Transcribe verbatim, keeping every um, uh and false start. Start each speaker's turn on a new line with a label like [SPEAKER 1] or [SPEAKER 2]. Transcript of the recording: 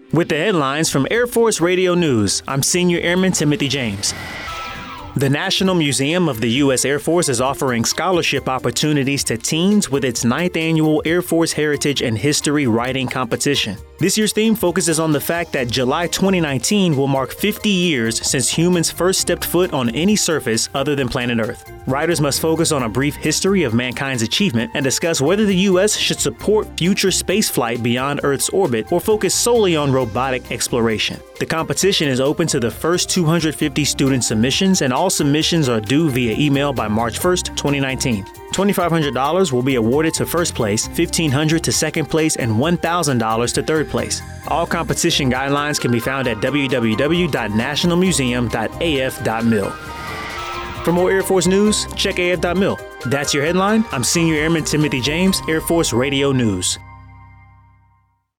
[SPEAKER 1] With the headlines from Air Force Radio News, I'm Senior Airman Timothy James. The National Museum of the U S Air Force is offering scholarship opportunities to teens with its ninth annual Air Force Heritage and History Writing Competition. This year's theme focuses on the fact that July twenty nineteen will mark fifty years since humans first stepped foot on any surface other than planet Earth. Writers must focus on a brief history of mankind's achievement and discuss whether the U S should support future spaceflight beyond Earth's orbit or focus solely on robotic exploration. The competition is open to the first two hundred fifty student submissions, and all submissions are due via email by March first, twenty nineteen. twenty-five hundred dollars will be awarded to first place, fifteen hundred dollars to second place, and one thousand dollars to third place. All competition guidelines can be found at w w w dot national museum dot a f dot mil. For more Air Force news, check a f dot mil. That's your headline. I'm Senior Airman Timothy James, Air Force Radio News.